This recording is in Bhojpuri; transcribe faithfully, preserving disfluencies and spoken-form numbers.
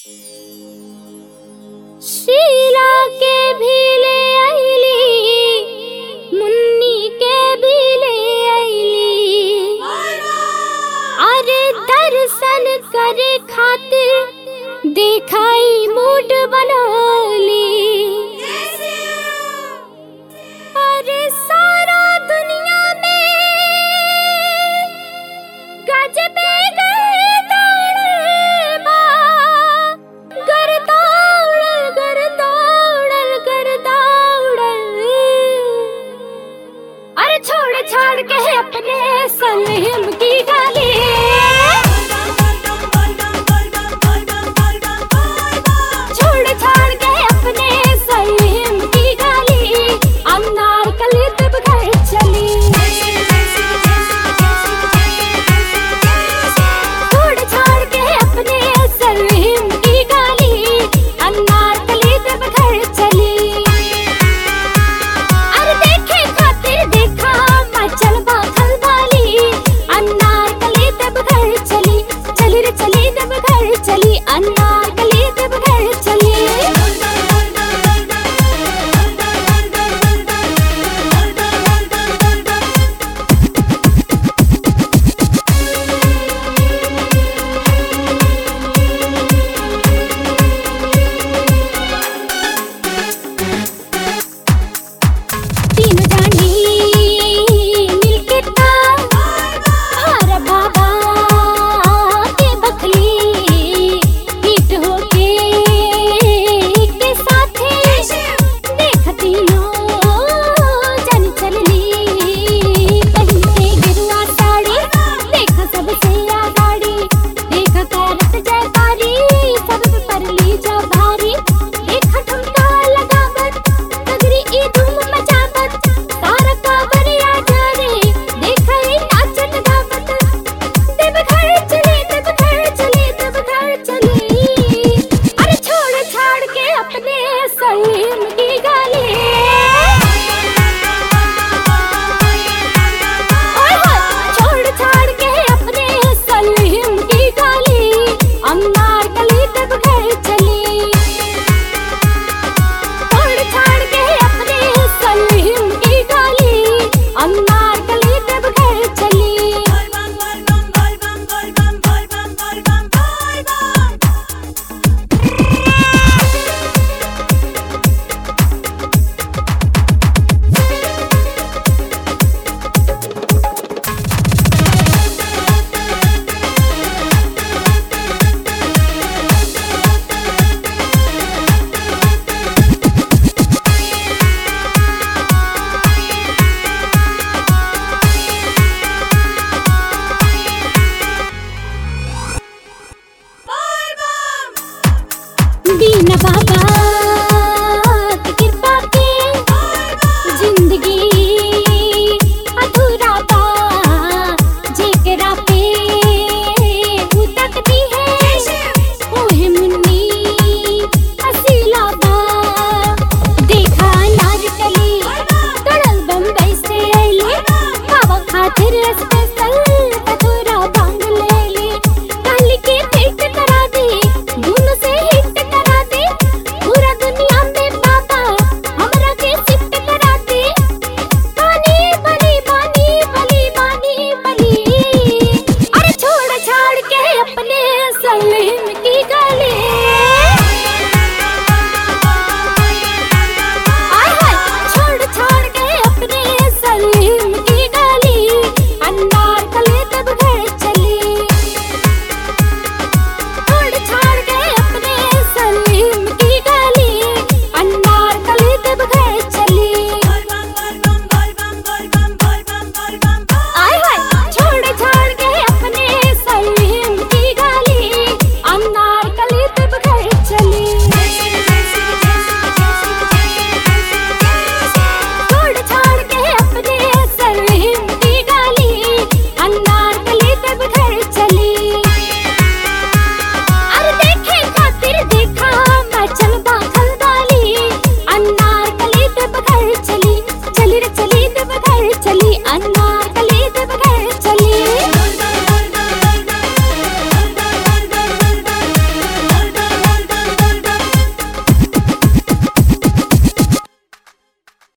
शीला के भी ले आईली, मुन्नी के भी ले आईली। अरे दर्शन करे खातिर देखाई मूड बनौली। अरे सारा दुनिया में गजबे गर्दान बा, गर्दाउड़ल गर्दाउड़ल गर्दाउड़ल। अरे छोड़ छाड़ के अपने सलीम की गाली, छोड़ छाड़ के अपने सलीम की गाली, अनारकली तब घर चली। छोड़ छाड़ के अपने सलीम की गाली, अनारकली तब घर चली। अरे देखे खातिर देखा मचल बाखल वाली, अनारकली तब घर चली। चली रे चली तब घर चली, अनारकली तब घर चली। तीनों जानी मिलके ता हर बाबा के बखली, हिट होके के साथे देख तीनों जन चलली। पहन के गिरुआ साड़ी देख सबसे आगाड़ी, देख करत जयकारी सब पर ली जा भारी। देख ठुमका लगावत सगरी ई धूम मचावत, तारा कांवरिया जा रे देख ई नाचत गावत। तब घर चले तब घर चले तब घर चले। अरे छोड़ छाड़ के अपने सलीम की गाली, ओए होए छोड़ छाड़ के अपने सलीम की गाली, अनारकली तब घर चली। छोड़ छाड़ के अपने सलीम की गाली, अनारकली तब घर चली। बीना बाबा की कृपा के जिंदगी अधूरा बा, जेकरा पे उ तकती है ओहे मुन्नी हसीला बा। देखा अनारकली तड़ल बम्बई से अइली, बाबा खातिर स्पेशल अधूरा बांग लेली। कहली के भेंट करा दे, दोनों से हिट करा दे, पूरा दुनिया में बाबा हमरा के शिफ्ट करा दे। बानी बली बानी बली बानी बली। अरे छोड़ छाड़ के अपने सलीम